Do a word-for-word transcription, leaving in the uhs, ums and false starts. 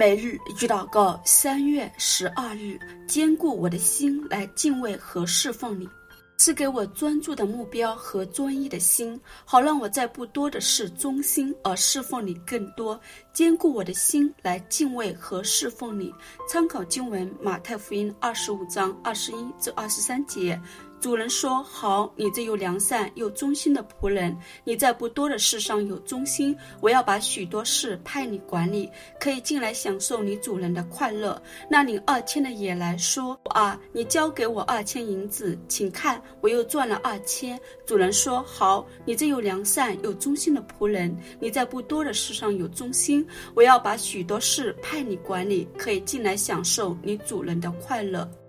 每日一句祷告，三月十二日，坚固我的心来敬畏和侍奉你，赐给我专注的目标和专一的心，好让我在不多的事忠心而侍奉你更多。坚固我的心来敬畏和侍奉你。参考经文马太福音二十五章二十一至二十三节。主人说，好，你这又良善又忠心的仆人，你在不多的事上有忠心，我要把许多事派你管理，可以进来享受你主人的快乐。那领二千的也来说，啊，你交给我二千银子，请看，我又赚了二千。主人说，好，你这又良善又忠心的仆人，你在不多的事上有忠心，我要把许多事派你管理，可以进来享受你主人的快乐。